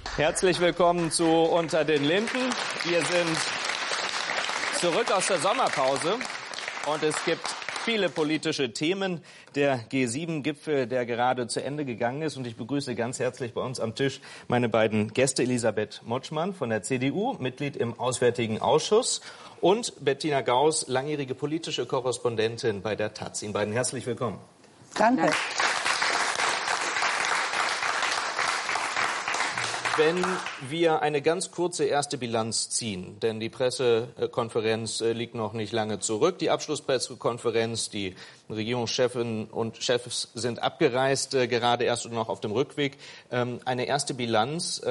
Herzlich willkommen zu Unter den Linden. Wir sind zurück aus der Sommerpause und es gibt viele politische Themen. Der G7-Gipfel, der gerade zu Ende gegangen ist. Und ich begrüße ganz herzlich bei uns am Tisch meine beiden Gäste, Elisabeth Motschmann von der CDU, Mitglied im Auswärtigen Ausschuss, und Bettina Gauss, langjährige politische Korrespondentin bei der taz. Ihnen beiden herzlich willkommen. Danke. Wenn wir eine ganz kurze erste Bilanz ziehen, denn die Pressekonferenz liegt noch nicht lange zurück, die Abschlusspressekonferenz, die Regierungschefinnen und Chefs sind abgereist, gerade erst noch auf dem Rückweg. Eine erste Bilanz,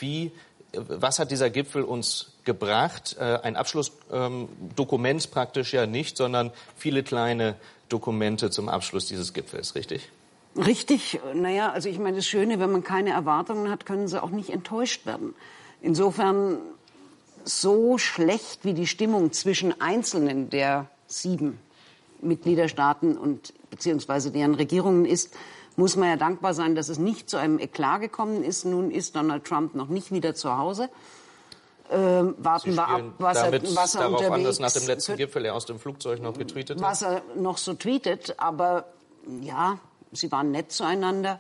was hat dieser Gipfel uns gebracht? Ein Abschlussdokument praktisch ja nicht, sondern viele kleine Dokumente zum Abschluss dieses Gipfels, richtig? Richtig. Naja, also ich meine, das Schöne, wenn man keine Erwartungen hat, können sie auch nicht enttäuscht werden. Insofern, so schlecht wie die Stimmung zwischen Einzelnen der 7 Mitgliederstaaten und beziehungsweise deren Regierungen ist, muss man ja dankbar sein, dass es nicht zu einem Eklat gekommen ist. Nun ist Donald Trump noch nicht wieder zu Hause. Warten wir ab, was er darauf unterwegs an, dass nach dem letzten Gipfel er aus dem Flugzeug noch getweetet hat? Was er noch so tweetet, aber ja, sie waren nett zueinander.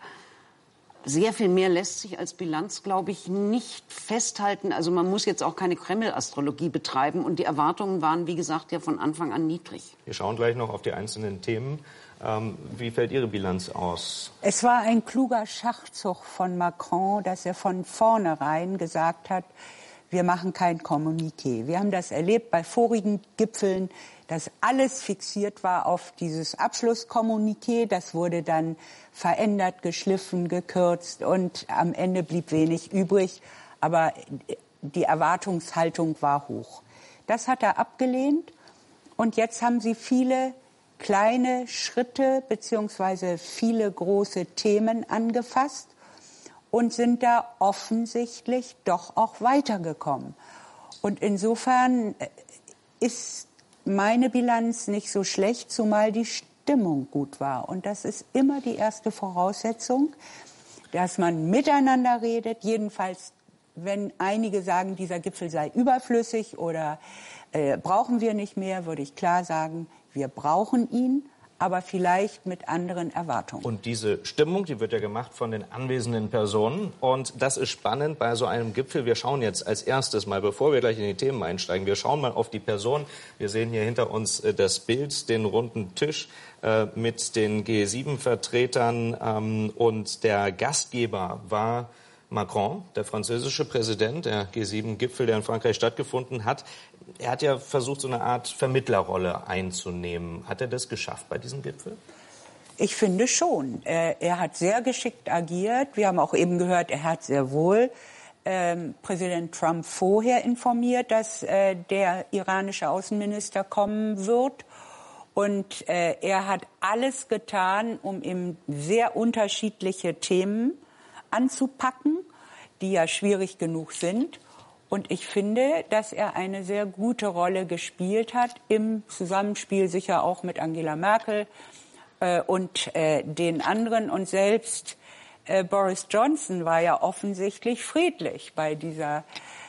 Sehr viel mehr lässt sich als Bilanz, glaube ich, nicht festhalten. Also man muss jetzt auch keine Kreml-Astrologie betreiben. Und die Erwartungen waren, wie gesagt, ja von Anfang an niedrig. Wir schauen gleich noch auf die einzelnen Themen. Wie fällt Ihre Bilanz aus? Es war ein kluger Schachzug von Macron, dass er von vornherein gesagt hat, wir machen kein Kommuniqué. Wir haben das erlebt bei vorigen Gipfeln, dass alles fixiert war auf dieses Abschlusskommuniqué. Das wurde dann verändert, geschliffen, gekürzt und am Ende blieb wenig übrig. Aber die Erwartungshaltung war hoch. Das hat er abgelehnt und jetzt haben sie viele kleine Schritte beziehungsweise viele große Themen angefasst und sind da offensichtlich doch auch weitergekommen. Und insofern ist meine Bilanz nicht so schlecht, zumal die Stimmung gut war. Und das ist immer die erste Voraussetzung, dass man miteinander redet. Jedenfalls, wenn einige sagen, dieser Gipfel sei überflüssig oder brauchen wir nicht mehr, würde ich klar sagen, wir brauchen ihn, aber vielleicht mit anderen Erwartungen. Und diese Stimmung, die wird ja gemacht von den anwesenden Personen. Und das ist spannend bei so einem Gipfel. Wir schauen jetzt als erstes mal, bevor wir gleich in die Themen einsteigen, wir schauen mal auf die Person. Wir sehen hier hinter uns das Bild, den runden Tisch mit den G7-Vertretern. Und der Gastgeber war Macron, der französische Präsident, der G7-Gipfel, der in Frankreich stattgefunden hat. Er hat ja versucht, so eine Art Vermittlerrolle einzunehmen. Hat er das geschafft bei diesem Gipfel? Ich finde schon. Er hat sehr geschickt agiert. Wir haben auch eben gehört, er hat sehr wohl Präsident Trump vorher informiert, dass der iranische Außenminister kommen wird. Und er hat alles getan, um ihm sehr unterschiedliche Themen anzupacken, die ja schwierig genug sind. Und ich finde, dass er eine sehr gute Rolle gespielt hat, im Zusammenspiel sicher auch mit Angela Merkel und den anderen. Und selbst Boris Johnson war ja offensichtlich friedlich bei dieser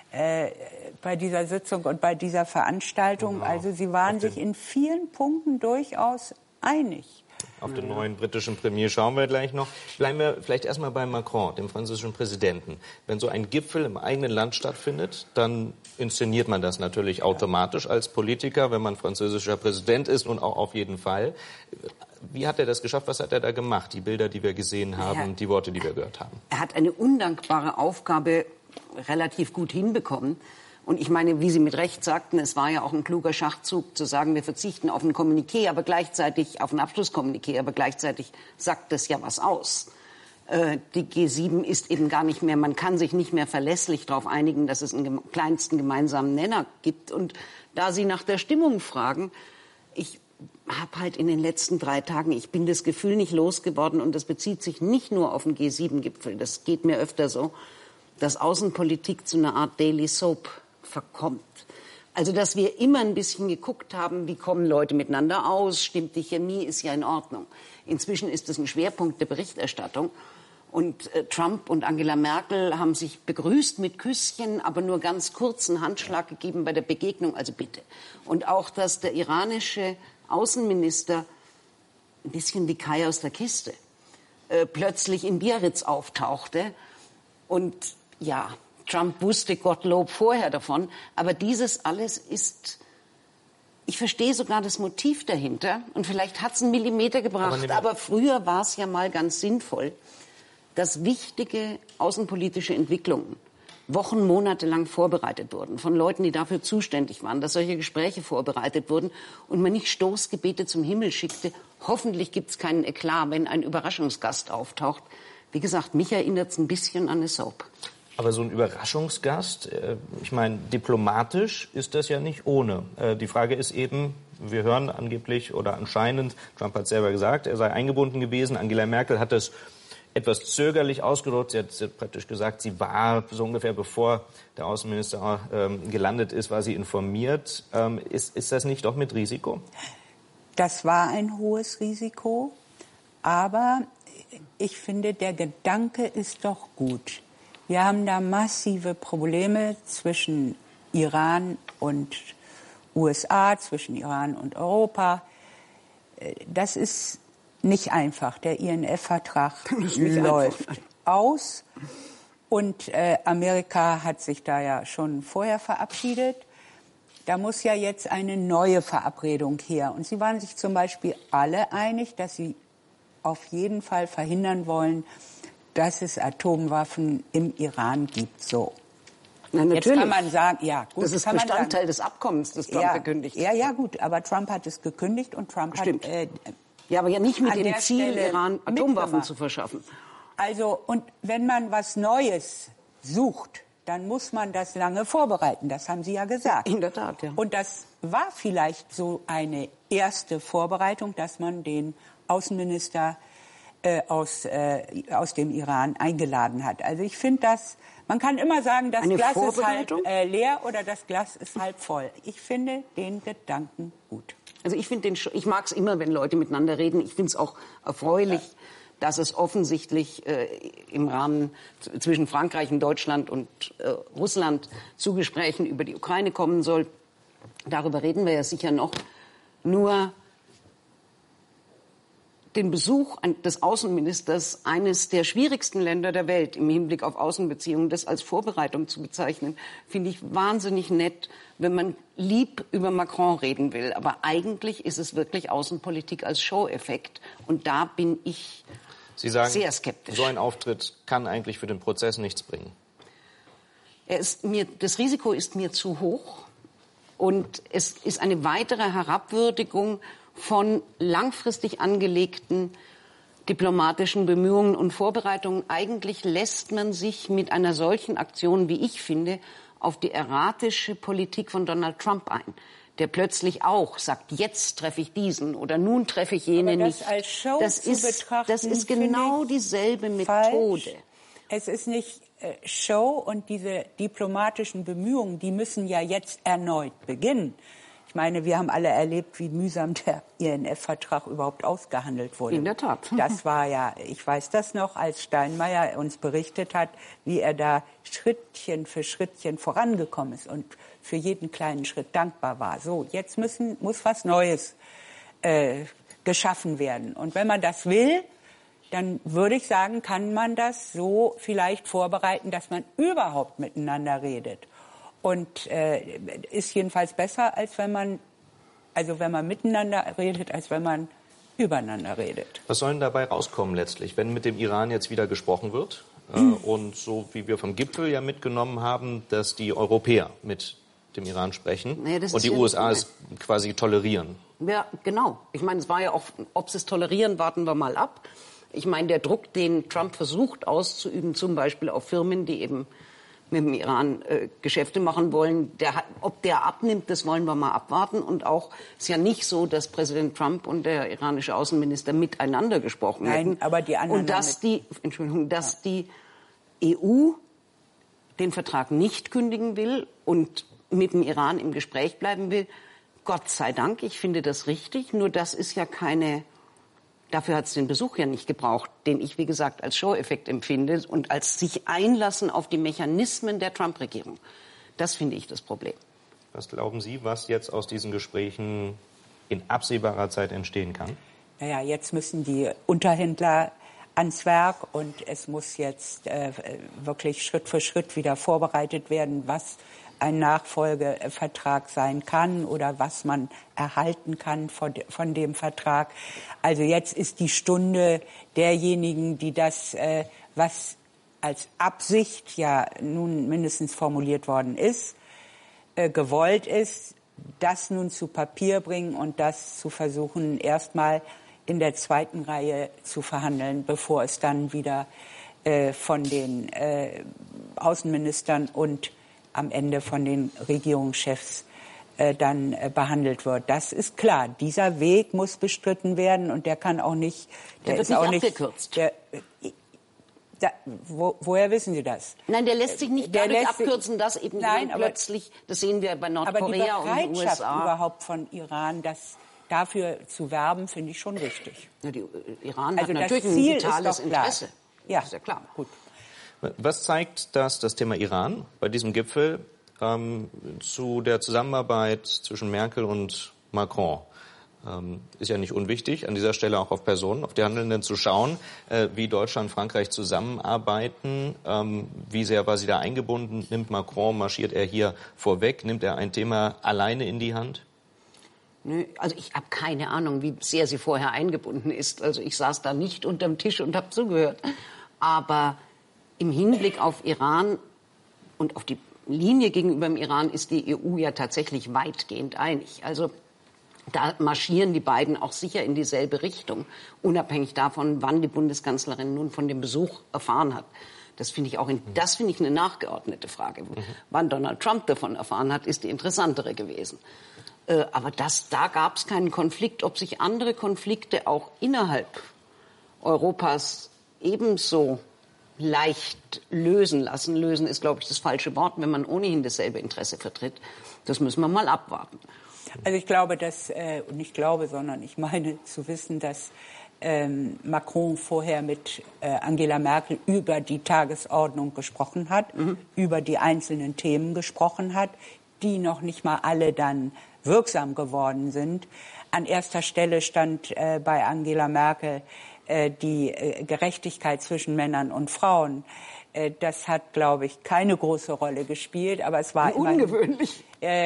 Sitzung und bei dieser Veranstaltung. Genau. Also sie waren sich in vielen Punkten durchaus einig. Auf den neuen britischen Premier schauen wir gleich noch. Bleiben wir vielleicht erstmal bei Macron, dem französischen Präsidenten. Wenn so ein Gipfel im eigenen Land stattfindet, dann inszeniert man das natürlich automatisch als Politiker, wenn man französischer Präsident ist, und auch auf jeden Fall. Wie hat er das geschafft? Was hat er da gemacht? Die Bilder, die wir gesehen haben, die Worte, die wir gehört haben. Er hat eine undankbare Aufgabe relativ gut hinbekommen. Und ich meine, wie Sie mit Recht sagten, es war ja auch ein kluger Schachzug zu sagen, wir verzichten auf ein Kommuniqué, aber gleichzeitig auf ein Abschlusskommuniqué, aber gleichzeitig sagt das ja was aus. Die G7 ist eben gar nicht mehr, man kann sich nicht mehr verlässlich darauf einigen, dass es einen kleinsten gemeinsamen Nenner gibt. Und da Sie nach der Stimmung fragen, ich habe halt in den letzten 3 Tagen, ich bin das Gefühl nicht losgeworden, und das bezieht sich nicht nur auf den G7-Gipfel, das geht mir öfter so, dass Außenpolitik zu einer Art Daily Soap verkommt. Also, dass wir immer ein bisschen geguckt haben, wie kommen Leute miteinander aus, stimmt die Chemie, ist ja in Ordnung. Inzwischen ist es ein Schwerpunkt der Berichterstattung. Und Trump und Angela Merkel haben sich begrüßt mit Küsschen, aber nur ganz kurzen Handschlag gegeben bei der Begegnung, also bitte. Und auch, dass der iranische Außenminister, ein bisschen wie Kai aus der Kiste, plötzlich in Biarritz auftauchte. Und ja, Trump wusste Gottlob vorher davon, aber dieses alles ist... Ich verstehe sogar das Motiv dahinter und vielleicht hat es einen Millimeter gebracht, aber früher war es ja mal ganz sinnvoll, dass wichtige außenpolitische Entwicklungen Wochen, Monate lang vorbereitet wurden von Leuten, die dafür zuständig waren, dass solche Gespräche vorbereitet wurden und man nicht Stoßgebete zum Himmel schickte. Hoffentlich gibt es keinen Eklat, wenn ein Überraschungsgast auftaucht. Wie gesagt, mich erinnert es ein bisschen an eine Soap. Aber so ein Überraschungsgast, ich meine, diplomatisch ist das ja nicht ohne. Die Frage ist eben, wir hören angeblich oder anscheinend, Trump hat selber gesagt, er sei eingebunden gewesen. Angela Merkel hat das etwas zögerlich ausgedrückt. Sie hat praktisch gesagt, sie war so ungefähr bevor der Außenminister gelandet ist, war sie informiert. Ist das nicht doch mit Risiko? Das war ein hohes Risiko, aber ich finde, der Gedanke ist doch gut. Wir haben da massive Probleme zwischen Iran und USA, zwischen Iran und Europa. Das ist nicht einfach. Der INF-Vertrag läuft aus und Amerika hat sich da ja schon vorher verabschiedet. Da muss ja jetzt eine neue Verabredung her. Und sie waren sich zum Beispiel alle einig, dass sie auf jeden Fall verhindern wollen, dass es Atomwaffen im Iran gibt. So. Na, natürlich. Jetzt kann man sagen, ja, gut. Das ist kann Bestandteil des Abkommens, das Trump gekündigt hat. Ja, gut, aber Trump hat es gekündigt und Trump Stimmt. hat... ja, aber ja nicht mit dem Ziel, Stelle Iran Atomwaffen zu verschaffen. Also, und wenn man was Neues sucht, dann muss man das lange vorbereiten. Das haben Sie ja gesagt. In der Tat, ja. Und das war vielleicht so eine erste Vorbereitung, dass man den Außenminister aus dem Iran eingeladen hat. Also ich finde das, man kann immer sagen, das Glas ist halb leer oder das Glas ist halb voll. Ich finde den Gedanken gut. Also ich mag es immer, wenn Leute miteinander reden. Ich finde es auch erfreulich, dass es offensichtlich im Rahmen zwischen Frankreich und Deutschland und Russland zu Gesprächen über die Ukraine kommen soll. Darüber reden wir ja sicher noch. Nur den Besuch des Außenministers eines der schwierigsten Länder der Welt im Hinblick auf Außenbeziehungen, das als Vorbereitung zu bezeichnen, finde ich wahnsinnig nett, wenn man lieb über Macron reden will. Aber eigentlich ist es wirklich Außenpolitik als Show-Effekt. Und da bin ich Sie sagen, sehr skeptisch. So ein Auftritt kann eigentlich für den Prozess nichts bringen. Das Risiko ist mir zu hoch. Und es ist eine weitere Herabwürdigung von langfristig angelegten diplomatischen Bemühungen und Vorbereitungen. Eigentlich lässt man sich mit einer solchen Aktion, wie ich finde, auf die erratische Politik von Donald Trump ein, der plötzlich auch sagt, jetzt treffe ich diesen oder nun treffe ich jene nicht. Als Show das ist genau dieselbe Methode. Falsch. Es ist nicht Show und diese diplomatischen Bemühungen, die müssen ja jetzt erneut beginnen. Ich meine, wir haben alle erlebt, wie mühsam der INF-Vertrag überhaupt ausgehandelt wurde. In der Tat. Das war ja, ich weiß das noch, als Steinmeier uns berichtet hat, wie er da Schrittchen für Schrittchen vorangekommen ist und für jeden kleinen Schritt dankbar war. So, jetzt muss was Neues geschaffen werden. Und wenn man das will, dann würde ich sagen, kann man das so vielleicht vorbereiten, dass man überhaupt miteinander redet. Und ist jedenfalls besser, als wenn man miteinander redet, als wenn man übereinander redet. Was soll denn dabei rauskommen letztlich, wenn mit dem Iran jetzt wieder gesprochen wird? Und so wie wir vom Gipfel ja mitgenommen haben, dass die Europäer mit dem Iran sprechen und die USA es quasi tolerieren. Ja, genau. Ich meine, es war ja auch, ob sie es tolerieren, warten wir mal ab. Ich meine, der Druck, den Trump versucht auszuüben, zum Beispiel auf Firmen, die eben mit dem Iran Geschäfte machen wollen, ob der abnimmt, das wollen wir mal abwarten. Und auch ist ja nicht so, dass Präsident Trump und der iranische Außenminister miteinander gesprochen hätten. Nein, aber die anderen. Und dass die EU den Vertrag nicht kündigen will und mit dem Iran im Gespräch bleiben will. Gott sei Dank, ich finde das richtig. Nur das ist ja keine Dafür hat es den Besuch ja nicht gebraucht, den ich, wie gesagt, als Show-Effekt empfinde und als sich einlassen auf die Mechanismen der Trump-Regierung. Das finde ich das Problem. Was glauben Sie, was jetzt aus diesen Gesprächen in absehbarer Zeit entstehen kann? Naja, jetzt müssen die Unterhändler ans Werk und es muss jetzt wirklich Schritt für Schritt wieder vorbereitet werden, was ein Nachfolgevertrag sein kann oder was man erhalten kann von dem Vertrag. Also jetzt ist die Stunde derjenigen, die das, was als Absicht ja nun mindestens formuliert worden ist, gewollt ist, das nun zu Papier bringen und das zu versuchen, erstmal in der zweiten Reihe zu verhandeln, bevor es dann wieder von den Außenministern und am Ende von den Regierungschefs dann behandelt wird. Das ist klar. Dieser Weg muss bestritten werden und der kann auch nicht. Der wird nicht abgekürzt. Woher wissen Sie das? Nein, der lässt sich nicht dadurch abkürzen, dass eben plötzlich, das sehen wir bei Nordkorea und den USA. Aber die Bereitschaft überhaupt von Iran, das dafür zu werben, finde ich schon richtig. Ja, Iran hat natürlich ein vitales Interesse. Ja, ist ja klar. Gut. Was zeigt das Thema Iran bei diesem Gipfel zu der Zusammenarbeit zwischen Merkel und Macron? Ist ja nicht unwichtig, an dieser Stelle auch auf Personen, auf die Handelnden zu schauen, wie Deutschland und Frankreich zusammenarbeiten, wie sehr war sie da eingebunden, nimmt Macron, marschiert er hier vorweg, nimmt er ein Thema alleine in die Hand? Also ich habe keine Ahnung, wie sehr sie vorher eingebunden ist. Also ich saß da nicht unterm Tisch und habe zugehört. Aber im Hinblick auf Iran und auf die Linie gegenüber dem Iran ist die EU ja tatsächlich weitgehend einig. Also da marschieren die beiden auch sicher in dieselbe Richtung, unabhängig davon, wann die Bundeskanzlerin nun von dem Besuch erfahren hat. Das finde ich eine nachgeordnete Frage. Wann Donald Trump davon erfahren hat, ist die interessantere gewesen. Aber da gab es keinen Konflikt. Ob sich andere Konflikte auch innerhalb Europas ebenso leicht lösen lassen. Lösen ist, glaube ich, das falsche Wort, wenn man ohnehin dasselbe Interesse vertritt. Das müssen wir mal abwarten. Also ich glaube, sondern ich meine zu wissen, dass Macron vorher mit Angela Merkel über die Tagesordnung gesprochen hat, über die einzelnen Themen gesprochen hat, die noch nicht mal alle dann wirksam geworden sind. An erster Stelle stand bei Angela Merkel die Gerechtigkeit zwischen Männern und Frauen. Das hat, glaube ich, keine große Rolle gespielt, aber es war ungewöhnlich.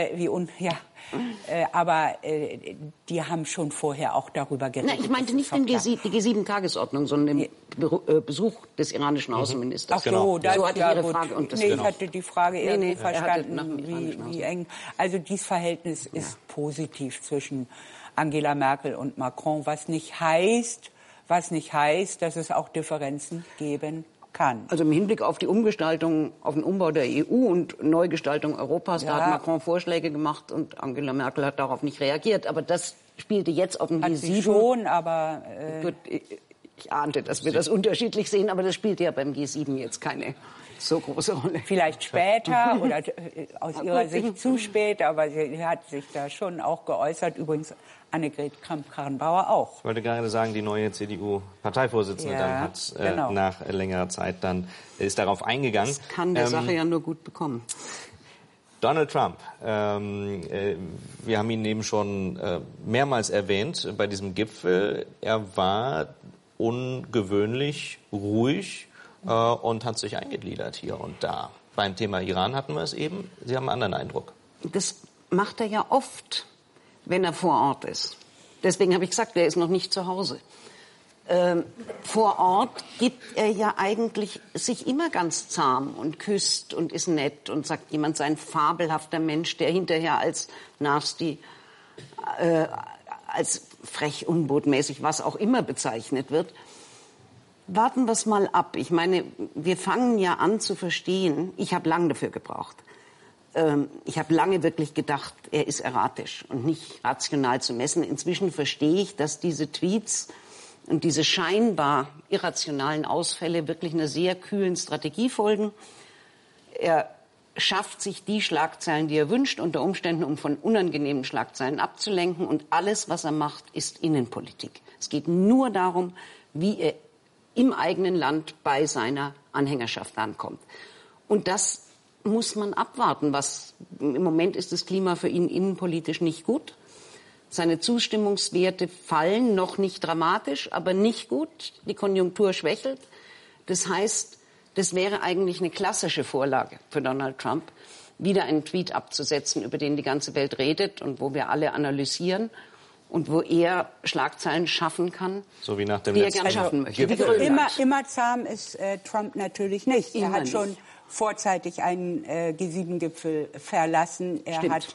Aber die haben schon vorher auch darüber geredet. Nein, ich meinte nicht die G7-Tagesordnung, sondern den Besuch des iranischen Außenministers. Ach so, das so hatte ja Ihre gut. Frage. Und das ich hatte die Frage eher verstanden, wie eng. Also dieses Verhältnis ist positiv zwischen Angela Merkel und Macron, was nicht heißt, dass es auch Differenzen geben kann. Also im Hinblick auf die Umgestaltung, auf den Umbau der EU und Neugestaltung Europas, da hat Macron Vorschläge gemacht und Angela Merkel hat darauf nicht reagiert. Aber das spielte jetzt auf dem G7. Sie schon, aber ich ahnte, dass wir das unterschiedlich sehen, aber das spielte ja beim G7 jetzt keine so große Rolle. Vielleicht später oder aus ihrer Sicht zu spät, aber sie hat sich da schon auch geäußert. Übrigens Annegret Kramp-Karrenbauer auch. Ich wollte gerade sagen, die neue CDU-Parteivorsitzende hat nach längerer Zeit ist darauf eingegangen. Das kann der Sache ja nur gut bekommen. Donald Trump, wir haben ihn eben schon mehrmals erwähnt bei diesem Gipfel. Er war ungewöhnlich ruhig und hat sich eingegliedert hier und da. Beim Thema Iran hatten wir es eben. Sie haben einen anderen Eindruck. Das macht er ja oft, wenn er vor Ort ist. Deswegen habe ich gesagt, er ist noch nicht zu Hause. Vor Ort gibt er ja eigentlich sich immer ganz zahm und küsst und ist nett und sagt, jemand sei ein fabelhafter Mensch, der hinterher als nasty, als frech, unbotmäßig, was auch immer bezeichnet wird. Warten wir es mal ab. Ich meine, wir fangen ja an zu verstehen. Ich habe lange dafür gebraucht. Ich habe lange wirklich gedacht, er ist erratisch und nicht rational zu messen. Inzwischen verstehe ich, dass diese Tweets und diese scheinbar irrationalen Ausfälle wirklich einer sehr kühlen Strategie folgen. Er schafft sich die Schlagzeilen, die er wünscht, unter Umständen, um von unangenehmen Schlagzeilen abzulenken. Und alles, was er macht, ist Innenpolitik. Es geht nur darum, wie er im eigenen Land bei seiner Anhängerschaft ankommt. Und das muss man abwarten. Im Moment ist das Klima für ihn innenpolitisch nicht gut. Seine Zustimmungswerte fallen noch nicht dramatisch, aber nicht gut. Die Konjunktur schwächelt. Das heißt, das wäre eigentlich eine klassische Vorlage für Donald Trump, wieder einen Tweet abzusetzen, über den die ganze Welt redet und wo wir alle analysieren und wo er Schlagzeilen schaffen kann, so wie nach dem die er gerne schaffen möchte. Immer zahm ist Trump natürlich nicht. Er hat schon vorzeitig einen G7-Gipfel verlassen. Er hat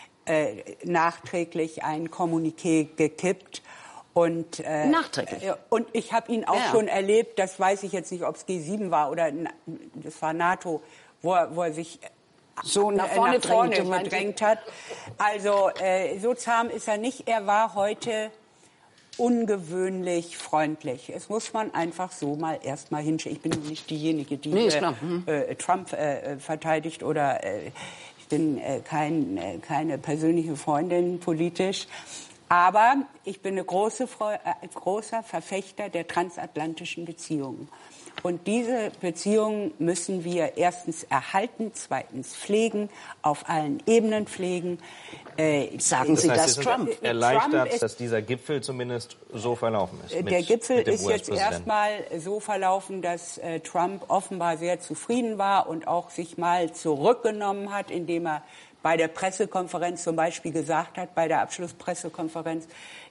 nachträglich ein Kommuniqué gekippt. Und ich habe ihn auch schon erlebt, das weiß ich jetzt nicht, ob es G7 war oder das war NATO, wo er sich so nach vorne gedrängt hat. Also so zahm ist er nicht. Er war heute ungewöhnlich freundlich. Es muss man einfach so mal erst mal hinschauen. Ich bin nicht diejenige, die Trump verteidigt oder ich bin keine persönliche Freundin politisch. Aber ich bin ein großer Verfechter der transatlantischen Beziehungen. Und diese Beziehungen müssen wir erstens erhalten, zweitens pflegen, auf allen Ebenen pflegen. Sagen Sie das Trump? Erleichtert, dass dieser Gipfel zumindest so verlaufen ist. Der Gipfel ist jetzt erstmal so verlaufen, dass Trump offenbar sehr zufrieden war und auch sich mal zurückgenommen hat, indem er bei der Pressekonferenz zum Beispiel gesagt hat, bei der Abschlusspressekonferenz,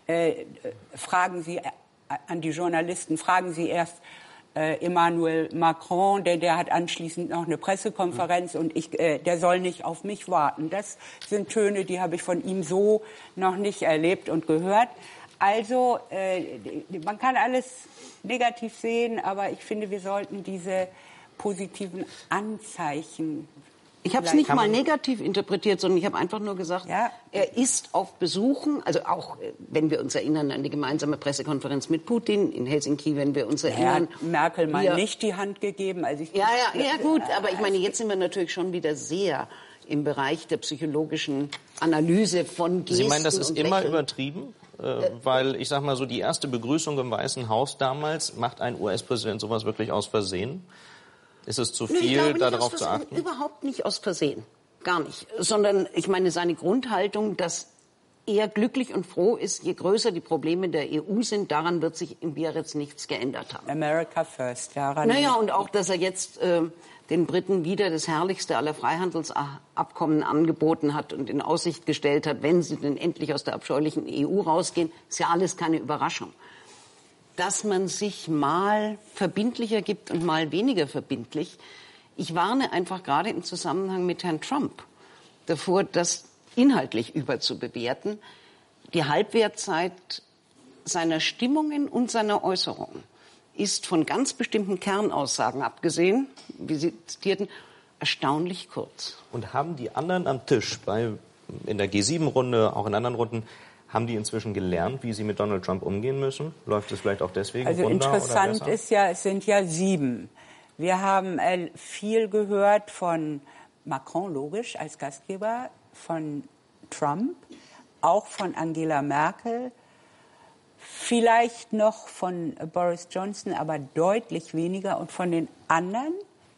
fragen Sie an die Journalisten, fragen Sie erst Emmanuel Macron, denn der hat anschließend noch eine Pressekonferenz und der soll nicht auf mich warten. Das sind Töne, die habe ich von ihm so noch nicht erlebt und gehört. Also man kann alles negativ sehen, aber ich finde, wir sollten diese positiven Anzeichen. Ich habe es nicht mal negativ interpretiert, sondern ich habe einfach nur gesagt, er ist auf Besuchen, also auch, wenn wir uns erinnern an die gemeinsame Pressekonferenz mit Putin in Helsinki, wenn wir uns erinnern. Er hat Merkel mal nicht die Hand gegeben. Also ja, gut, aber ich meine, jetzt sind wir natürlich schon wieder sehr im Bereich der psychologischen Analyse von Gesten. Sie meinen, das ist immer übertrieben? Weil, ich sag mal so, die erste Begrüßung im Weißen Haus damals, macht ein US-Präsident sowas wirklich aus Versehen? Ist es zu viel, darauf zu achten? Überhaupt nicht aus Versehen. Gar nicht. Sondern, ich meine, seine Grundhaltung, dass er glücklich und froh ist, je größer die Probleme der EU sind, daran wird sich in Biarritz nichts geändert haben. America first, daran. Naja, und auch, dass er jetzt den Briten wieder das herrlichste aller Freihandelsabkommen angeboten hat und in Aussicht gestellt hat, wenn sie denn endlich aus der abscheulichen EU rausgehen, ist ja alles keine Überraschung. Dass man sich mal verbindlicher gibt und mal weniger verbindlich. Ich warne einfach gerade im Zusammenhang mit Herrn Trump davor, das inhaltlich überzubewerten. Die Halbwertzeit seiner Stimmungen und seiner Äußerungen ist von ganz bestimmten Kernaussagen abgesehen, wie Sie zitierten, erstaunlich kurz. Und haben die anderen am Tisch, in der G7-Runde, auch in anderen Runden, haben die inzwischen gelernt, wie sie mit Donald Trump umgehen müssen? Läuft es vielleicht auch deswegen runter oder besser? Also interessant ist ja, es sind ja 7. Wir haben viel gehört von Macron, logisch, als Gastgeber, von Trump, auch von Angela Merkel, vielleicht noch von Boris Johnson, aber deutlich weniger. Und von den anderen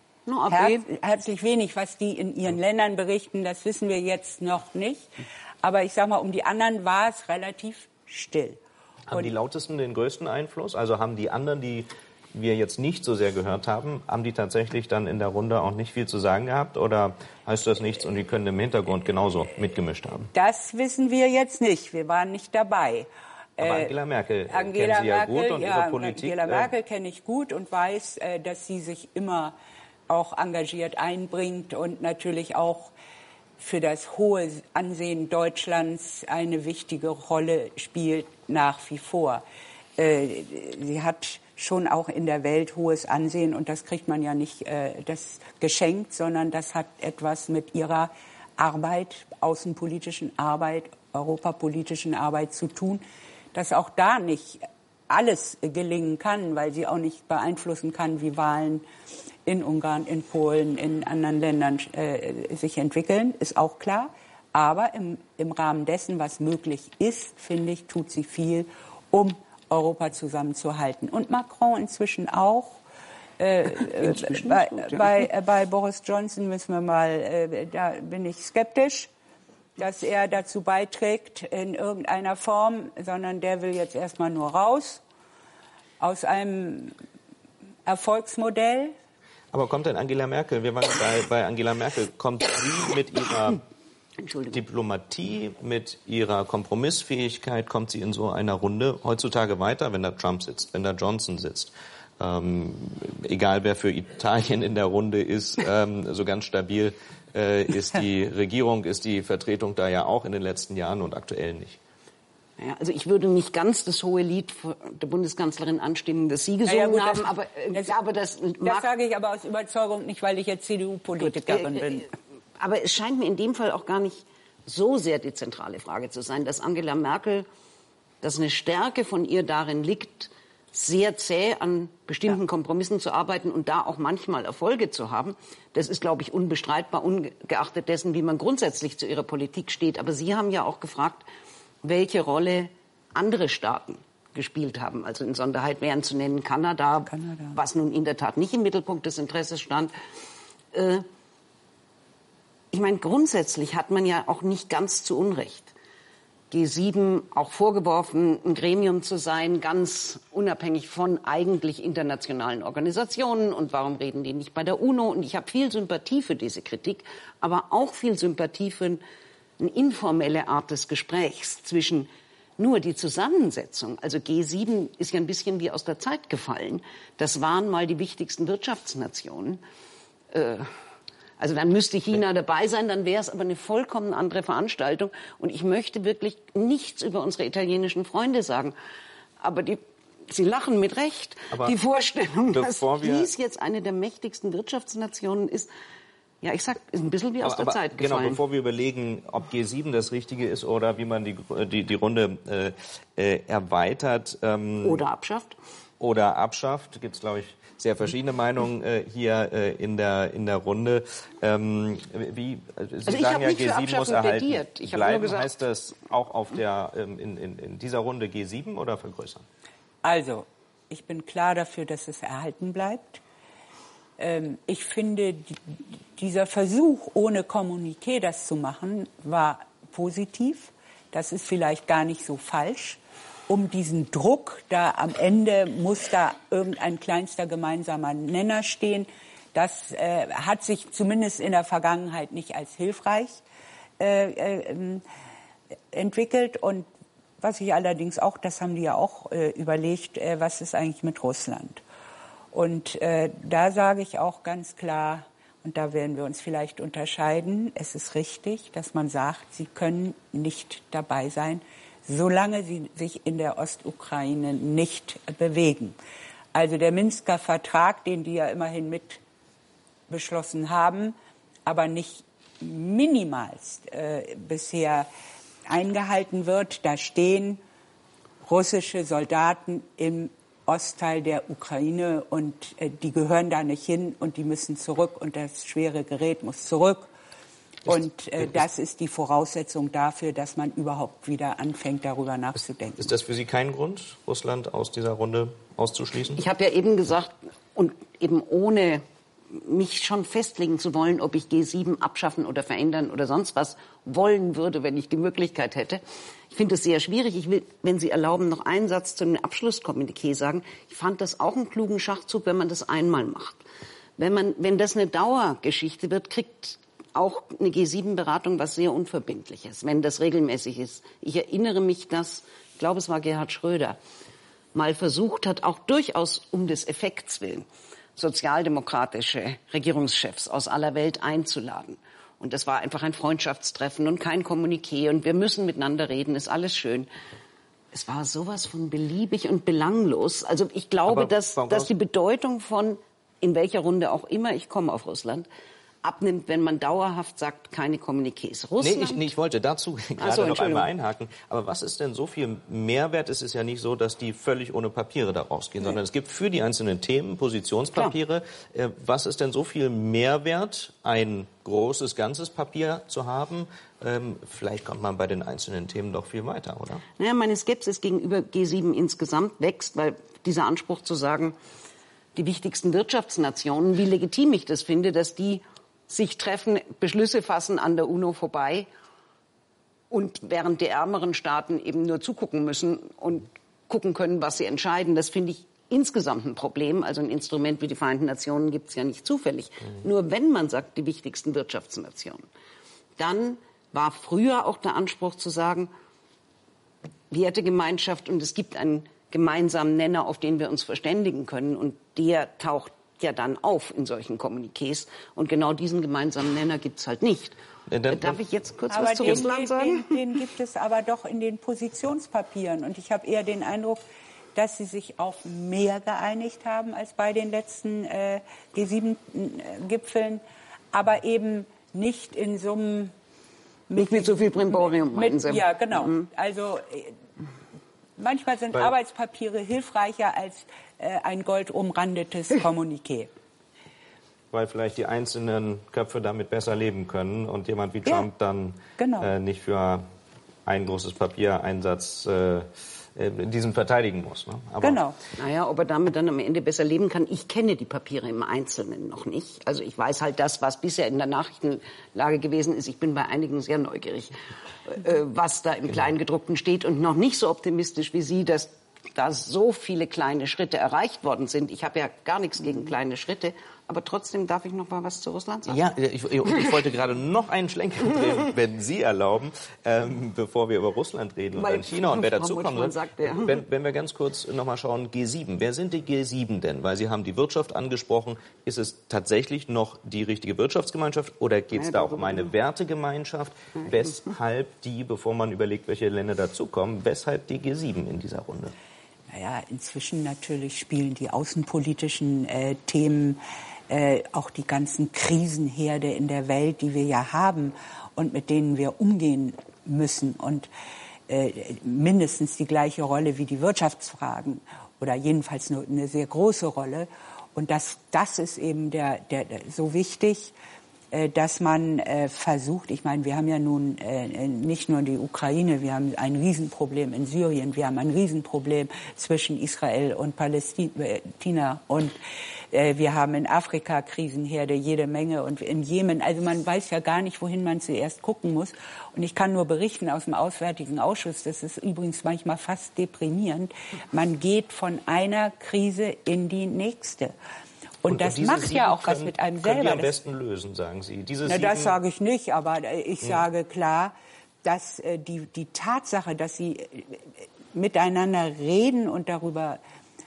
herzlich wenig. Was die in ihren Ländern berichten, das wissen wir jetzt noch nicht. Aber ich sage mal, um die anderen war es relativ still. Haben die lautesten den größten Einfluss? Also haben die anderen, die wir jetzt nicht so sehr gehört haben, haben die tatsächlich dann in der Runde auch nicht viel zu sagen gehabt? Oder heißt das nichts und die können im Hintergrund genauso mitgemischt haben? Das wissen wir jetzt nicht. Wir waren nicht dabei. Aber Angela Merkel kennen Sie ja gut und ihre Politik. Angela Merkel kenne ich gut und weiß, dass sie sich immer auch engagiert einbringt und natürlich auch für das hohe Ansehen Deutschlands eine wichtige Rolle spielt nach wie vor. Sie hat schon auch in der Welt hohes Ansehen und das kriegt man ja nicht das geschenkt, sondern das hat etwas mit ihrer Arbeit, außenpolitischen Arbeit, europapolitischen Arbeit zu tun, dass auch da nicht alles gelingen kann, weil sie auch nicht beeinflussen kann, wie Wahlen in Ungarn, in Polen, in anderen Ländern sich entwickeln, ist auch klar. Aber im Rahmen dessen, was möglich ist, finde ich, tut sie viel, um Europa zusammenzuhalten. Und Macron inzwischen auch. Bei Boris Johnson müssen wir mal, da bin ich skeptisch, dass er dazu beiträgt in irgendeiner Form, sondern der will jetzt erstmal nur raus aus einem Erfolgsmodell. Aber kommt denn Angela Merkel, wir waren bei Angela Merkel, kommt sie mit ihrer Diplomatie, mit ihrer Kompromissfähigkeit, kommt sie in so einer Runde heutzutage weiter, wenn da Trump sitzt, wenn da Johnson sitzt? Egal wer für Italien in der Runde ist, so ganz stabil ist die Regierung, ist die Vertretung da ja auch in den letzten Jahren und aktuell nicht. Ja, also ich würde nicht ganz das hohe Lied der Bundeskanzlerin anstimmen, das Sie gesungen haben, aber das sage ich aber aus Überzeugung nicht, weil ich jetzt CDU-Politikerin bin. Aber es scheint mir in dem Fall auch gar nicht so sehr die zentrale Frage zu sein, dass Angela Merkel, dass eine Stärke von ihr darin liegt, sehr zäh an bestimmten Kompromissen zu arbeiten und da auch manchmal Erfolge zu haben. Das ist, glaube ich, unbestreitbar, ungeachtet dessen, wie man grundsätzlich zu ihrer Politik steht. Aber Sie haben ja auch gefragt, welche Rolle andere Staaten gespielt haben. Also in Sonderheit wären zu nennen Kanada, was nun in der Tat nicht im Mittelpunkt des Interesses stand. Ich meine, grundsätzlich hat man ja auch nicht ganz zu Unrecht G7 auch vorgeworfen, ein Gremium zu sein, ganz unabhängig von eigentlich internationalen Organisationen. Und warum reden die nicht bei der UNO? Und ich habe viel Sympathie für diese Kritik, aber auch viel Sympathie für eine informelle Art des Gesprächs zwischen nur die Zusammensetzung. Also G7 ist ja ein bisschen wie aus der Zeit gefallen. Das waren mal die wichtigsten Wirtschaftsnationen. Also dann müsste China dabei sein, dann wäre es aber eine vollkommen andere Veranstaltung. Und ich möchte wirklich nichts über unsere italienischen Freunde sagen. Aber sie lachen mit Recht. Aber die Vorstellung, dass dies jetzt eine der mächtigsten Wirtschaftsnationen ist, ja, ich sag, ist ein bisschen wie aus der Zeit gefallen. Genau, bevor wir überlegen, ob G7 das Richtige ist oder wie man die Runde erweitert. Oder abschafft. Oder abschafft, gibt es, glaube ich, sehr verschiedene Meinungen hier in der Runde. Sie sagen ja, G7 muss erhalten bleiben. Heißt das auch auf in dieser Runde G7 oder vergrößern? Also, ich bin klar dafür, dass es erhalten bleibt. Ich finde, dieser Versuch, ohne Kommuniqué das zu machen, war positiv. Das ist vielleicht gar nicht so falsch. Um diesen Druck, da am Ende muss da irgendein kleinster gemeinsamer Nenner stehen, das hat sich zumindest in der Vergangenheit nicht als hilfreich entwickelt. Und was ich allerdings auch, das haben die ja auch überlegt, was ist eigentlich mit Russland? Und da sage ich auch ganz klar, und da werden wir uns vielleicht unterscheiden, es ist richtig, dass man sagt, sie können nicht dabei sein, solange sie sich in der Ostukraine nicht bewegen. Also der Minsker Vertrag, den die ja immerhin mit beschlossen haben, aber nicht minimalst bisher eingehalten wird. Da stehen russische Soldaten im Ostteil der Ukraine und die gehören da nicht hin und die müssen zurück und das schwere Gerät muss zurück. Und das ist die Voraussetzung dafür, dass man überhaupt wieder anfängt, darüber nachzudenken. Ist das für Sie kein Grund, Russland aus dieser Runde auszuschließen? Ich habe ja eben gesagt, und eben ohne mich schon festlegen zu wollen, ob ich G7 abschaffen oder verändern oder sonst was wollen würde, wenn ich die Möglichkeit hätte. Ich finde es sehr schwierig. Ich will, wenn Sie erlauben, noch einen Satz zu dem Abschlusskommuniqué sagen. Ich fand das auch einen klugen Schachzug, wenn man das einmal macht. Wenn das eine Dauergeschichte wird, kriegt auch eine G7-Beratung was sehr Unverbindliches, wenn das regelmäßig ist. Ich erinnere mich, dass, ich glaube, es war Gerhard Schröder, mal versucht hat, auch durchaus um des Effekts willen, sozialdemokratische Regierungschefs aus aller Welt einzuladen. Und das war einfach ein Freundschaftstreffen und kein Kommuniqué und wir müssen miteinander reden, ist alles schön. Es war sowas von beliebig und belanglos. Also ich glaube, dass die Bedeutung von, in welcher Runde auch immer ich komme auf Russland, abnimmt, wenn man dauerhaft sagt, keine Kommuniqués. Russland? Ich wollte dazu gerade noch einmal einhaken. Aber was ist denn so viel Mehrwert? Es ist ja nicht so, dass die völlig ohne Papiere da rausgehen, sondern es gibt für die einzelnen Themen Positionspapiere. Was ist denn so viel Mehrwert, ein großes, ganzes Papier zu haben? Vielleicht kommt man bei den einzelnen Themen doch viel weiter, oder? Naja, meine Skepsis gegenüber G7 insgesamt wächst, weil dieser Anspruch zu sagen, die wichtigsten Wirtschaftsnationen, wie legitim ich das finde, dass die sich treffen, Beschlüsse fassen an der UNO vorbei und während die ärmeren Staaten eben nur zugucken müssen und gucken können, was sie entscheiden. Das finde ich insgesamt ein Problem. Also ein Instrument wie die Vereinten Nationen gibt es ja nicht zufällig. Nur wenn man sagt, die wichtigsten Wirtschaftsnationen, dann war früher auch der Anspruch zu sagen, Wertegemeinschaft und es gibt einen gemeinsamen Nenner, auf den wir uns verständigen können. Und der taucht ja dann auf in solchen Kommuniqués. Und genau diesen gemeinsamen Nenner gibt es halt nicht. Darf ich jetzt kurz was zu Russland sagen? Den gibt es aber doch in den Positionspapieren. Und ich habe eher den Eindruck, dass sie sich auf mehr geeinigt haben als bei den letzten G7-Gipfeln. Aber eben nicht in so einem... Nicht mit so viel Brimborium, meinen Sie? Ja, genau. Also manchmal sind Arbeitspapiere hilfreicher als ein goldumrandetes Kommuniqué. Weil vielleicht die einzelnen Köpfe damit besser leben können und jemand wie Trump dann nicht für ein großes Papiereinsatz diesen verteidigen muss. Ne? Aber Naja, ob er damit dann am Ende besser leben kann, ich kenne die Papiere im Einzelnen noch nicht. Also ich weiß halt das, was bisher in der Nachrichtenlage gewesen ist. Ich bin bei einigen sehr neugierig, was da im Kleingedruckten steht und noch nicht so optimistisch wie Sie, dass da so viele kleine Schritte erreicht worden sind. Ich habe ja gar nichts gegen kleine Schritte. Aber trotzdem darf ich noch mal was zu Russland sagen? Ja, ich wollte gerade noch einen Schlenker drehen, wenn Sie erlauben, bevor wir über Russland reden und dann China und wer dazukommen soll. Wenn wir ganz kurz noch mal schauen, G7. Wer sind die G7 denn? Weil Sie haben die Wirtschaft angesprochen. Ist es tatsächlich noch die richtige Wirtschaftsgemeinschaft oder geht es da auch um eine Wertegemeinschaft? Weshalb die, bevor man überlegt, welche Länder dazukommen, weshalb die G7 in dieser Runde? Naja, inzwischen natürlich spielen die außenpolitischen Themen, auch die ganzen Krisenherde in der Welt, die wir ja haben und mit denen wir umgehen müssen und mindestens die gleiche Rolle wie die Wirtschaftsfragen oder jedenfalls nur eine sehr große Rolle. Und das ist eben so wichtig, dass man versucht, ich meine, wir haben ja nun nicht nur die Ukraine, wir haben ein Riesenproblem in Syrien, wir haben ein Riesenproblem zwischen Israel und Palästina und wir haben in Afrika Krisenherde jede Menge und in Jemen. Also man weiß ja gar nicht, wohin man zuerst gucken muss. Und ich kann nur berichten aus dem Auswärtigen Ausschuss, das ist übrigens manchmal fast deprimierend, man geht von einer Krise in die nächste. Und das macht ja auch was mit einem selber. Können die am besten lösen, sagen Sie? Das sage ich nicht, aber ich sage klar, dass die Tatsache, dass sie miteinander reden und darüber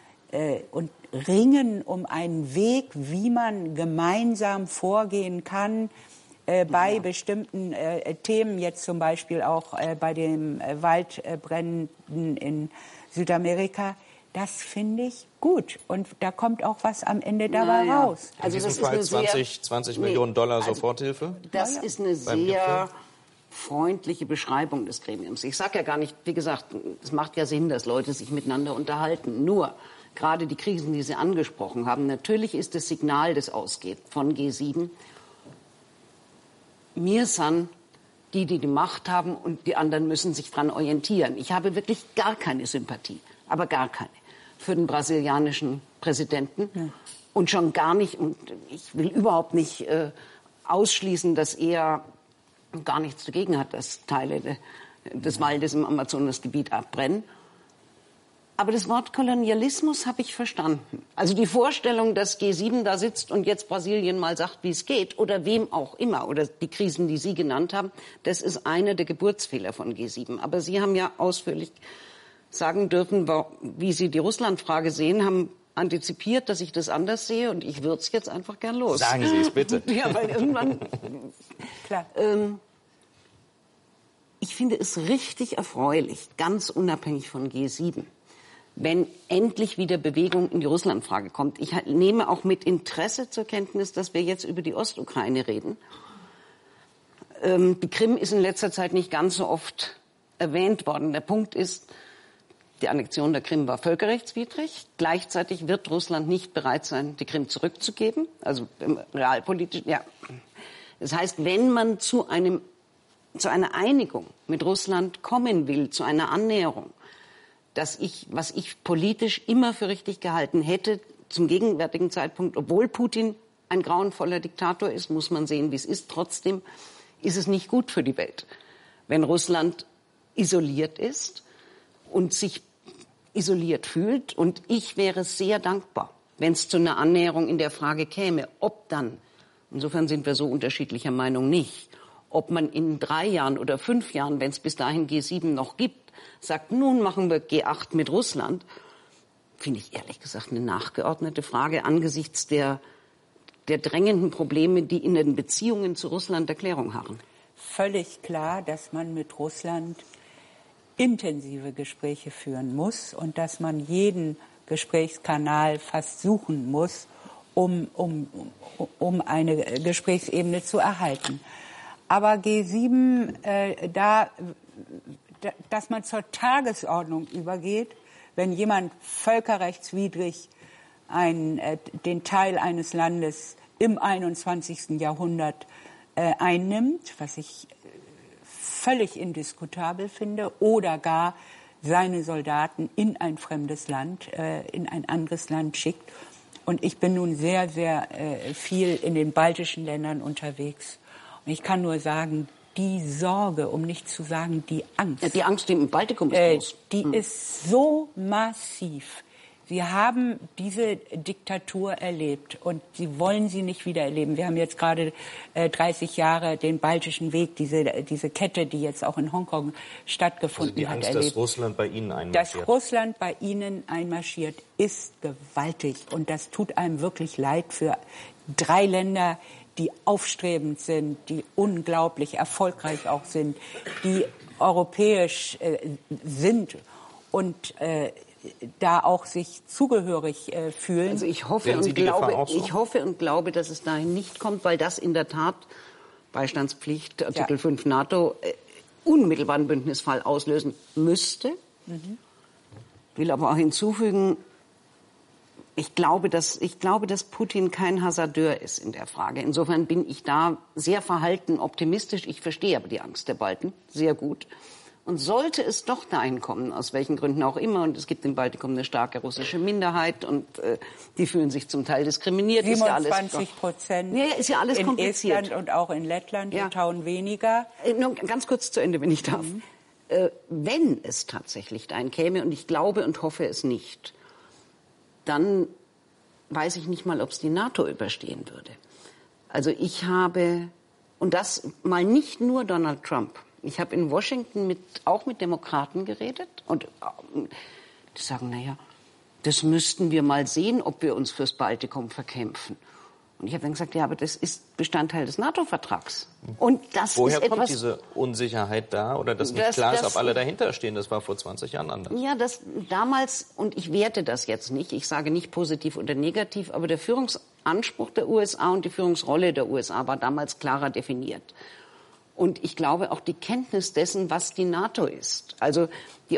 und ringen um einen Weg, wie man gemeinsam vorgehen kann bei bestimmten Themen, jetzt zum Beispiel auch bei den Waldbränden in Südamerika. Das finde ich gut. Und da kommt auch was am Ende dabei raus. Also in diesem Fall 20 Millionen Dollar Soforthilfe? Das ist eine sehr freundliche Beschreibung des Gremiums. Ich sage ja gar nicht, wie gesagt, es macht ja Sinn, dass Leute sich miteinander unterhalten. Nur, gerade die Krisen, die Sie angesprochen haben, natürlich ist das Signal, das ausgeht von G7, mir sind die Macht haben und die anderen müssen sich dran orientieren. Ich habe wirklich gar keine Sympathie, aber gar keine, für den brasilianischen Präsidenten. Ja. Und schon gar nicht, und ich will überhaupt nicht ausschließen, dass er gar nichts dagegen hat, dass Teile des Waldes im Amazonasgebiet abbrennen. Aber das Wort Kolonialismus habe ich verstanden. Also die Vorstellung, dass G7 da sitzt und jetzt Brasilien mal sagt, wie es geht, oder wem auch immer, oder die Krisen, die Sie genannt haben, das ist einer der Geburtsfehler von G7. Aber Sie haben ja ausführlich sagen dürfen, wie Sie die Russlandfrage sehen, haben antizipiert, dass ich das anders sehe, und ich würde es jetzt einfach gern los. Sagen Sie es bitte. Ja, weil irgendwann... Klar. Ich finde es richtig erfreulich, ganz unabhängig von G7, wenn endlich wieder Bewegung in die Russlandfrage kommt. Ich nehme auch mit Interesse zur Kenntnis, dass wir jetzt über die Ostukraine reden. Die Krim ist in letzter Zeit nicht ganz so oft erwähnt worden. Der Punkt ist, die Annexion der Krim war völkerrechtswidrig. Gleichzeitig wird Russland nicht bereit sein, die Krim zurückzugeben. Also realpolitisch, ja. Das heißt, wenn man zu einer Einigung mit Russland kommen will, zu einer Annäherung, was ich politisch immer für richtig gehalten hätte, zum gegenwärtigen Zeitpunkt, obwohl Putin ein grauenvoller Diktator ist, muss man sehen, wie es ist. Trotzdem ist es nicht gut für die Welt, wenn Russland isoliert ist und sich isoliert fühlt. Und ich wäre sehr dankbar, wenn es zu einer Annäherung in der Frage käme, ob dann, insofern sind wir so unterschiedlicher Meinung nicht, ob man in 3 Jahren oder 5 Jahren, wenn es bis dahin G7 noch gibt, sagt, nun machen wir G8 mit Russland, finde ich ehrlich gesagt eine nachgeordnete Frage angesichts der drängenden Probleme, die in den Beziehungen zu Russland Erklärung harren. Völlig klar, dass man mit Russland intensive Gespräche führen muss und dass man jeden Gesprächskanal fast suchen muss, um eine Gesprächsebene zu erhalten. Aber G7, dass man zur Tagesordnung übergeht, wenn jemand völkerrechtswidrig den Teil eines Landes im 21. Jahrhundert einnimmt, was ich völlig indiskutabel finde, oder gar seine Soldaten in ein fremdes Land, in ein anderes Land schickt. Und ich bin nun sehr, sehr viel in den baltischen Ländern unterwegs. Und ich kann nur sagen, die Sorge, um nicht zu sagen die Angst. Ja, die Angst, die im Baltikum ist groß. Die ist so massiv. Sie haben diese Diktatur erlebt und sie wollen sie nicht wieder erleben. Wir haben jetzt gerade 30 Jahre den baltischen Weg, diese Kette, die jetzt auch in Hongkong stattgefunden hat, erlebt. Die Angst, dass Russland bei Ihnen einmarschiert. Dass Russland bei Ihnen einmarschiert, ist gewaltig. Und das tut einem wirklich leid für 3 Länder, die aufstrebend sind, die unglaublich erfolgreich auch sind, die europäisch sind und da auch sich zugehörig fühlen. Also ich hoffe und glaube, dass es dahin nicht kommt, weil das in der Tat Beistandspflicht, Artikel 5 NATO, unmittelbar einen Bündnisfall auslösen müsste. Will aber auch hinzufügen, ich glaube, dass Putin kein Hasardeur ist in der Frage. Insofern bin ich da sehr verhalten optimistisch. Ich verstehe aber die Angst der Balten sehr gut. Und sollte es doch dahin kommen, aus welchen Gründen auch immer, und es gibt im Baltikum eine starke russische Minderheit und die fühlen sich zum Teil diskriminiert. 27%. Ja, ist ja alles kompliziert. In Estland und auch in Lettland, Litauen weniger. Nur ganz kurz zu Ende, wenn ich darf. Wenn es tatsächlich dahin käme, und ich glaube und hoffe es nicht, dann weiß ich nicht mal, ob es die NATO überstehen würde. Also ich habe, und das mal nicht nur Donald Trump, ich habe in Washington auch mit Demokraten geredet und die sagen, naja, das müssten wir mal sehen, ob wir uns fürs Baltikum verkämpfen. Und ich habe dann gesagt, ja, aber das ist Bestandteil des NATO-Vertrags. Und das Woher ist kommt diese Unsicherheit da oder dass nicht klar ist, ob alle dahinter stehen? Das war vor 20 Jahren anders. Ja, das damals, und ich werte das jetzt nicht, ich sage nicht positiv oder negativ, aber der Führungsanspruch der USA und die Führungsrolle der USA war damals klarer definiert. Und ich glaube auch die Kenntnis dessen, was die NATO ist. Also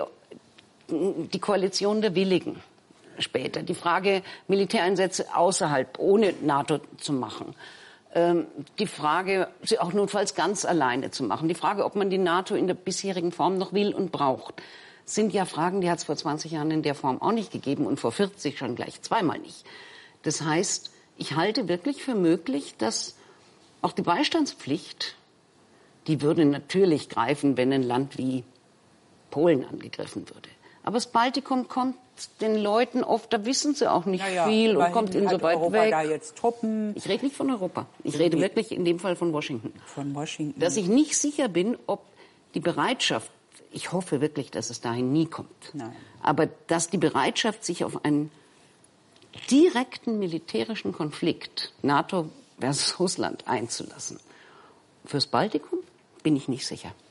die Koalition der Willigen später. Die Frage, Militäreinsätze außerhalb, ohne NATO zu machen. Die Frage, sie auch notfalls ganz alleine zu machen. Die Frage, ob man die NATO in der bisherigen Form noch will und braucht. Sind ja Fragen, die hat es vor 20 Jahren in der Form auch nicht gegeben und vor 40 schon gleich zweimal nicht. Das heißt, ich halte wirklich für möglich, dass auch die Beistandspflicht, die würde natürlich greifen, wenn ein Land wie Polen angegriffen würde. Aber das Baltikum kommt den Leuten oft, da wissen sie auch nicht viel und kommt ihnen so weit Europa weg. Da jetzt Truppen. Ich rede nicht von Europa. Ich rede wirklich in dem Fall von Washington. Von Washington. Dass ich nicht sicher bin, ob die Bereitschaft, ich hoffe wirklich, dass es dahin nie kommt, Nein. aber dass die Bereitschaft, sich auf einen direkten militärischen Konflikt, NATO versus Russland, einzulassen, fürs Baltikum bin ich nicht sicher.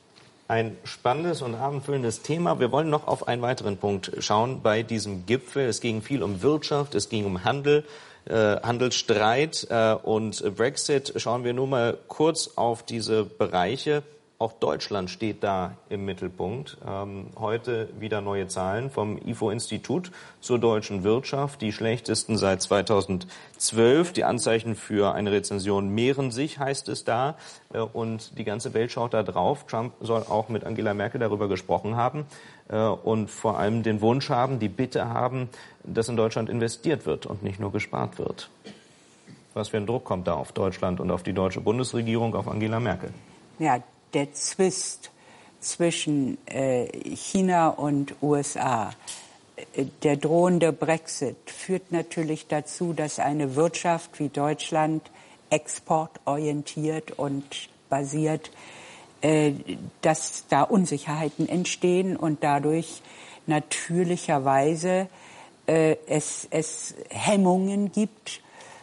Ein spannendes und abendfüllendes Thema. Wir wollen noch auf einen weiteren Punkt schauen bei diesem Gipfel. Es ging viel um Wirtschaft, es ging um Handel, Handelsstreit und Brexit. Schauen wir nur mal kurz auf diese Bereiche. Auch Deutschland steht da im Mittelpunkt. Heute wieder neue Zahlen vom IFO-Institut zur deutschen Wirtschaft. Die schlechtesten seit 2012. Die Anzeichen für eine Rezession mehren sich, heißt es da. Und die ganze Welt schaut da drauf. Trump soll auch mit Angela Merkel darüber gesprochen haben und vor allem den Wunsch haben, die Bitte haben, dass in Deutschland investiert wird und nicht nur gespart wird. Was für ein Druck kommt da auf Deutschland und auf die deutsche Bundesregierung, auf Angela Merkel? Ja, der Zwist zwischen China und USA, der drohende Brexit, führt natürlich dazu, dass eine Wirtschaft wie Deutschland exportorientiert und basiert, dass da Unsicherheiten entstehen und dadurch natürlicherweise es Hemmungen gibt,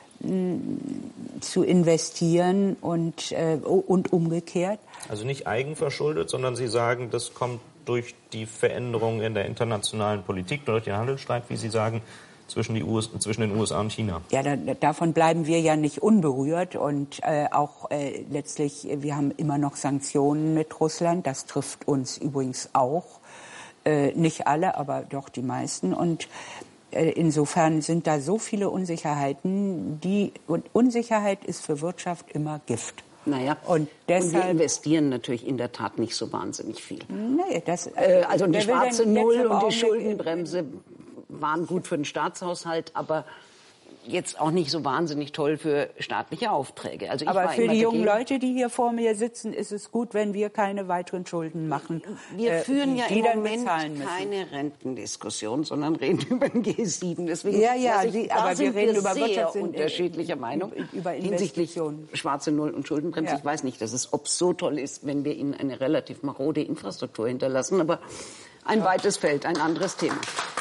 zu investieren und umgekehrt. Also nicht eigenverschuldet, sondern Sie sagen, das kommt durch die Veränderungen in der internationalen Politik, durch den Handelsstreit, wie Sie sagen, zwischen den USA und China. Ja, davon bleiben wir ja nicht unberührt und auch letztlich, wir haben immer noch Sanktionen mit Russland. Das trifft uns übrigens auch. Nicht alle, aber doch die meisten. Und insofern sind da so viele Unsicherheiten. Und Unsicherheit ist für Wirtschaft immer Gift. Naja, und wir investieren natürlich in der Tat nicht so wahnsinnig viel. Nee, also die schwarze Null und die Schuldenbremse waren gut für den Staatshaushalt, aber jetzt auch nicht so wahnsinnig toll für staatliche Aufträge. Also aber für die jungen Leute, die hier vor mir sitzen, ist es gut, wenn wir keine weiteren Schulden machen. Wir führen ja im Moment keine Rentendiskussion, sondern reden über den G7. Deswegen, aber wir reden über sehr unterschiedlicher Meinung über hinsichtlich schwarze Null und Schuldenbremse. Ja. Ich weiß nicht, ob es so toll ist, wenn wir ihnen eine relativ marode Infrastruktur hinterlassen, aber ein weites Feld, ein anderes Thema.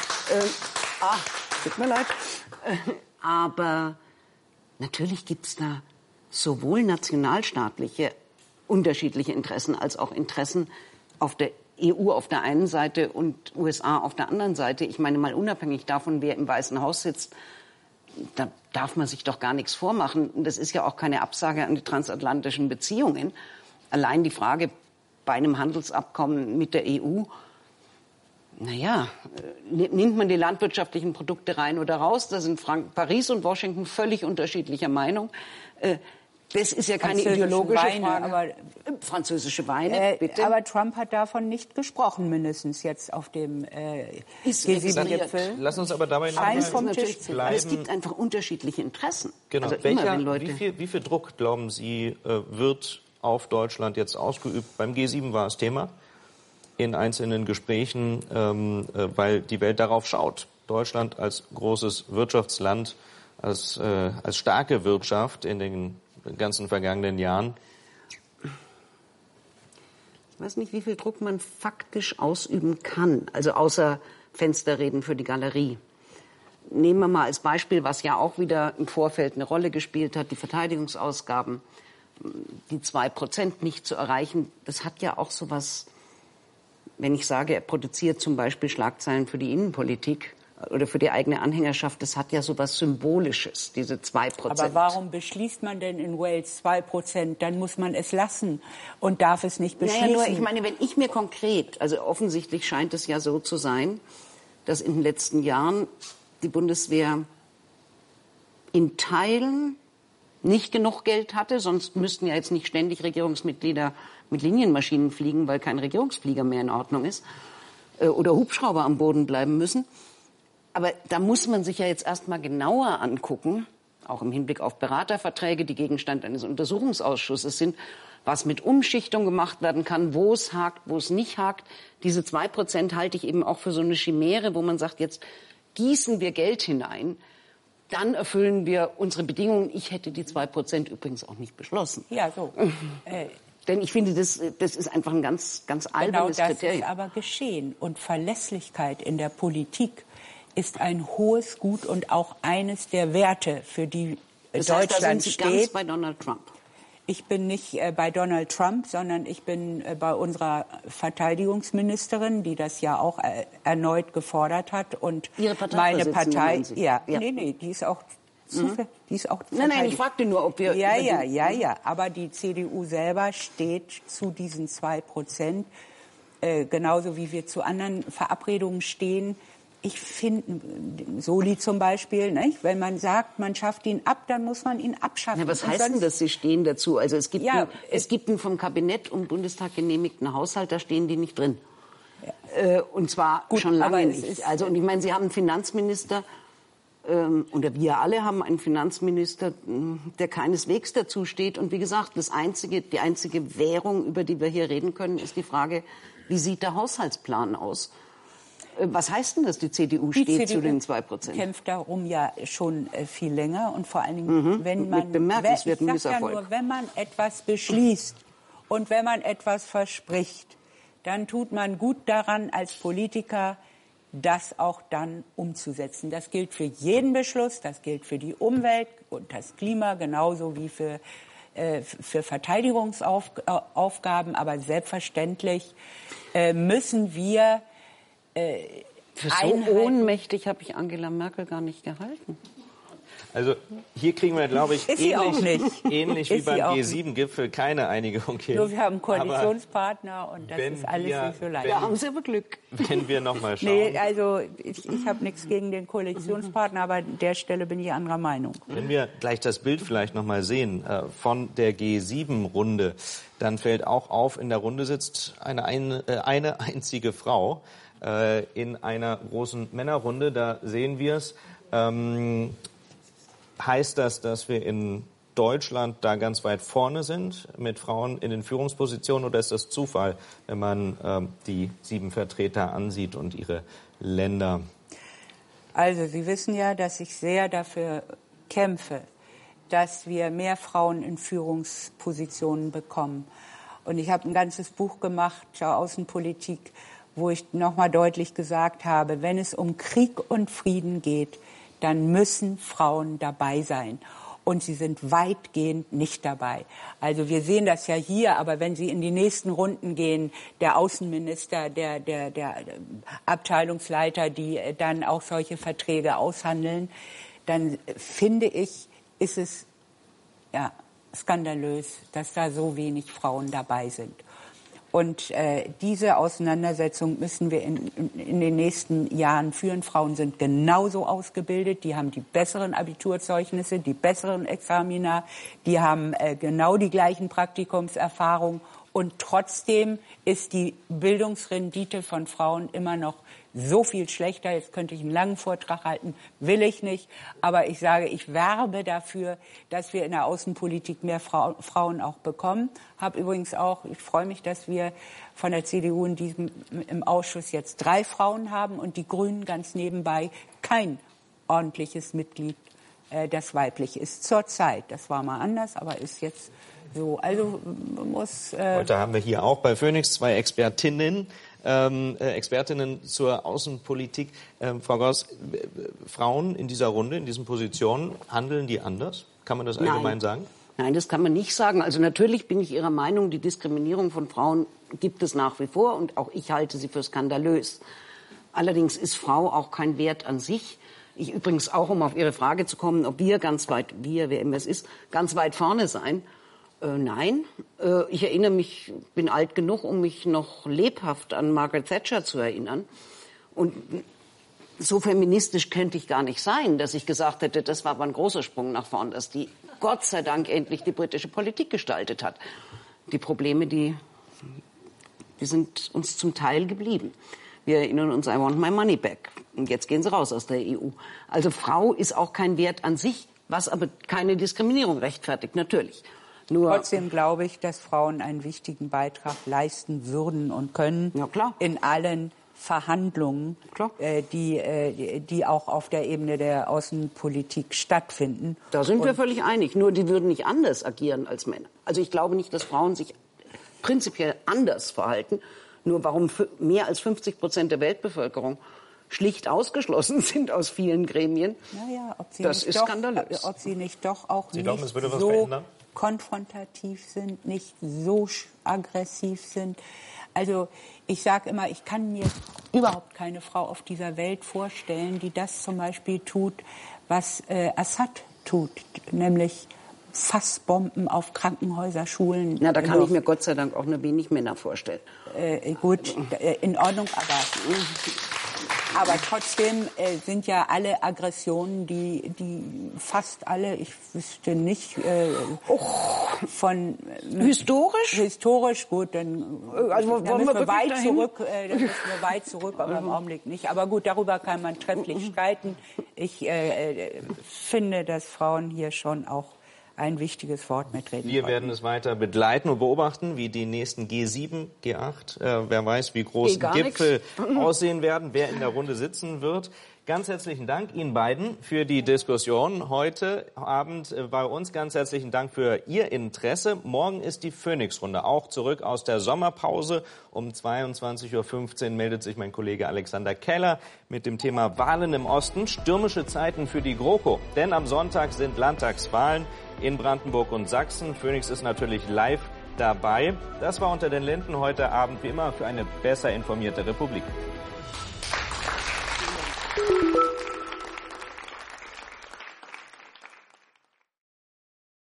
Tut mir leid. Aber natürlich gibt es da sowohl nationalstaatliche unterschiedliche Interessen als auch Interessen auf der EU auf der einen Seite und USA auf der anderen Seite. Ich meine, mal unabhängig davon, wer im Weißen Haus sitzt, da darf man sich doch gar nichts vormachen. Das ist ja auch keine Absage an die transatlantischen Beziehungen. Allein die Frage bei einem Handelsabkommen mit der EU, naja, nimmt man die landwirtschaftlichen Produkte rein oder raus? Da sind Paris und Washington völlig unterschiedlicher Meinung. Das ist ja keine ideologische Frage. Aber französische Weine, bitte. Aber Trump hat davon nicht gesprochen, mindestens jetzt auf dem G7-Gipfel. Lass uns aber dabei noch mal vom Tisch bleiben. Es gibt einfach unterschiedliche Interessen. Genau. Also wie viel Druck, glauben Sie, wird auf Deutschland jetzt ausgeübt? Beim G7 war es Thema. In einzelnen Gesprächen, weil die Welt darauf schaut. Deutschland als großes Wirtschaftsland, als starke Wirtschaft in den ganzen vergangenen Jahren. Ich weiß nicht, wie viel Druck man faktisch ausüben kann, also außer Fensterreden für die Galerie. Nehmen wir mal als Beispiel, was ja auch wieder im Vorfeld eine Rolle gespielt hat, die Verteidigungsausgaben, die 2% nicht zu erreichen. Das hat ja auch sowas. Wenn ich sage, er produziert zum Beispiel Schlagzeilen für die Innenpolitik oder für die eigene Anhängerschaft, das hat ja so was Symbolisches, diese 2%. Aber warum beschließt man denn in Wales 2%? Dann muss man es lassen und darf es nicht beschließen. Naja, nur, ich meine, wenn ich mir konkret, also offensichtlich scheint es ja so zu sein, dass in den letzten Jahren die Bundeswehr in Teilen nicht genug Geld hatte, sonst müssten ja jetzt nicht ständig Regierungsmitglieder mit Linienmaschinen fliegen, weil kein Regierungsflieger mehr in Ordnung ist, oder Hubschrauber am Boden bleiben müssen. Aber da muss man sich ja jetzt erst mal genauer angucken, auch im Hinblick auf Beraterverträge, die Gegenstand eines Untersuchungsausschusses sind, was mit Umschichtung gemacht werden kann, wo es hakt, wo es nicht hakt. Diese 2% halte ich eben auch für so eine Chimäre, wo man sagt, jetzt gießen wir Geld hinein, dann erfüllen wir unsere Bedingungen. Ich hätte die 2% übrigens auch nicht beschlossen. Ja, so. Denn ich finde, das ist einfach ein ganz albernes Kriterium. Genau, das ist aber geschehen. Und Verlässlichkeit in der Politik ist ein hohes Gut und auch eines der Werte, für die das Deutschland heißt, da sind Sie steht. ganz bei Donald Trump. Ich bin nicht bei Donald Trump, sondern ich bin bei unserer Verteidigungsministerin, die das ja auch erneut gefordert hat. Und Ihre Partei, meine Partei, ja. Nee, die ist auch die ist auch Nein, ich fragte nur, ob wir... Ja. Aber die CDU selber steht zu diesen 2%, genauso wie wir zu anderen Verabredungen stehen. Ich finde, Soli zum Beispiel, nicht? Wenn man sagt, man schafft ihn ab, dann muss man ihn abschaffen. Ja, was heißt denn das, Sie stehen dazu? Also es gibt einen vom Kabinett und Bundestag genehmigten Haushalt, da stehen die nicht drin. Ja. Und zwar schon lange nicht. Und ich meine, Sie haben einen Finanzminister, oder wir alle haben einen Finanzminister, der keineswegs dazu steht. Und wie gesagt, die einzige Währung, über die wir hier reden können, ist die Frage, wie sieht der Haushaltsplan aus? Was heißt denn das, die CDU steht zu den 2%? Die kämpft darum ja schon viel länger und vor allen Dingen, wenn man, mit bemerkenswerten Misserfolg. Ja nur, wenn man etwas beschließt und wenn man etwas verspricht, dann tut man gut daran als Politiker, das auch dann umzusetzen. Das gilt für jeden Beschluss, das gilt für die Umwelt und das Klima genauso wie für Verteidigungsaufgaben, aber selbstverständlich müssen wir für so ohnmächtig habe ich Angela Merkel gar nicht gehalten. Also hier kriegen wir, glaube ich, ähnlich wie beim G7-Gipfel keine Einigung hin. Nur wir haben einen Koalitionspartner und das ist alles nicht so leicht. Da haben Sie aber Glück. Wenn wir noch mal schauen. Nee, also ich habe nichts gegen den Koalitionspartner, aber an der Stelle bin ich anderer Meinung. Wenn wir gleich das Bild vielleicht noch mal sehen von der G7-Runde, dann fällt auch auf, in der Runde sitzt eine einzige Frau in einer großen Männerrunde. Da sehen wir es. Heißt das, dass wir in Deutschland da ganz weit vorne sind mit Frauen in den Führungspositionen, oder ist das Zufall, wenn man die 7 Vertreter ansieht und ihre Länder? Also Sie wissen ja, dass ich sehr dafür kämpfe, dass wir mehr Frauen in Führungspositionen bekommen. Und ich habe ein ganzes Buch gemacht zur Außenpolitik, wo ich nochmal deutlich gesagt habe, wenn es um Krieg und Frieden geht, dann müssen Frauen dabei sein. Und sie sind weitgehend nicht dabei. Also wir sehen das ja hier, aber wenn Sie in die nächsten Runden gehen, der Außenminister, der Abteilungsleiter, die dann auch solche Verträge aushandeln, dann finde ich, ist es skandalös, dass da so wenig Frauen dabei sind. Und diese Auseinandersetzung müssen wir in den nächsten Jahren führen. Frauen sind genauso ausgebildet, die haben die besseren Abiturzeugnisse, die besseren Examina, die haben genau die gleichen Praktikumserfahrungen. Und trotzdem ist die Bildungsrendite von Frauen immer noch so viel schlechter. Jetzt könnte ich einen langen Vortrag halten, will ich nicht. Aber ich sage, ich werbe dafür, dass wir in der Außenpolitik mehr Frauen auch bekommen. Ich freue mich, dass wir von der CDU im Ausschuss jetzt 3 Frauen haben und die Grünen ganz nebenbei kein ordentliches Mitglied, das weiblich ist. Zurzeit. Das war mal anders, aber ist jetzt so. Also Heute haben wir hier auch bei Phoenix 2 Expertinnen zur Außenpolitik. Frau Gauss, Frauen in dieser Runde, in diesen Positionen, handeln die anders? Kann man das allgemein sagen? Nein, das kann man nicht sagen. Also natürlich bin ich Ihrer Meinung, die Diskriminierung von Frauen gibt es nach wie vor und auch ich halte sie für skandalös. Allerdings ist Frau auch kein Wert an sich. Ich übrigens auch, um auf Ihre Frage zu kommen, ob wir wer immer es ist, ganz weit vorne sein. Nein, ich erinnere mich, bin alt genug, um mich noch lebhaft an Margaret Thatcher zu erinnern. Und so feministisch könnte ich gar nicht sein, dass ich gesagt hätte, das war aber ein großer Sprung nach vorn, dass die Gott sei Dank endlich die britische Politik gestaltet hat. Die Probleme, die sind uns zum Teil geblieben. Wir erinnern uns, I want my money back. Und jetzt gehen sie raus aus der EU. Also Frau ist auch kein Wert an sich, was aber keine Diskriminierung rechtfertigt, natürlich. Trotzdem glaube ich, dass Frauen einen wichtigen Beitrag leisten würden und können in allen Verhandlungen, die auch auf der Ebene der Außenpolitik stattfinden. Da sind wir völlig einig. Nur die würden nicht anders agieren als Männer. Also ich glaube nicht, dass Frauen sich prinzipiell anders verhalten. Nur warum mehr als 50% der Weltbevölkerung schlicht ausgeschlossen sind aus vielen Gremien, naja, das ist skandalös. Ob sie nicht doch auch Sie nicht glauben, es würde was verändern? konfrontativ sind, nicht so aggressiv sind. Also ich sage immer, ich kann mir überhaupt keine Frau auf dieser Welt vorstellen, die das zum Beispiel tut, was Assad tut, nämlich Fassbomben auf Krankenhäuser, Schulen. Na, da kann ich mir Gott sei Dank auch nur wenig Männer vorstellen. Gut, in Ordnung, aber trotzdem sind ja alle Aggressionen, die fast alle, ich wüsste nicht, von... Historisch, gut, dann müssen wir weit zurück, aber im Augenblick nicht. Aber gut, darüber kann man trefflich streiten. Ich finde, dass Frauen hier schon auch ein wichtiges Wort mitreden. Wir werden es weiter begleiten und beobachten, wie die nächsten G7, G8, wer weiß, wie groß die Gipfel aussehen werden, wer in der Runde sitzen wird. Ganz herzlichen Dank Ihnen beiden für die Diskussion heute Abend bei uns. Ganz herzlichen Dank für Ihr Interesse. Morgen ist die Phoenix-Runde, auch zurück aus der Sommerpause. Um 22:15 Uhr meldet sich mein Kollege Alexander Keller mit dem Thema Wahlen im Osten. Stürmische Zeiten für die GroKo. Denn am Sonntag sind Landtagswahlen in Brandenburg und Sachsen. Phoenix ist natürlich live dabei. Das war Unter den Linden heute Abend wie immer für eine besser informierte Republik.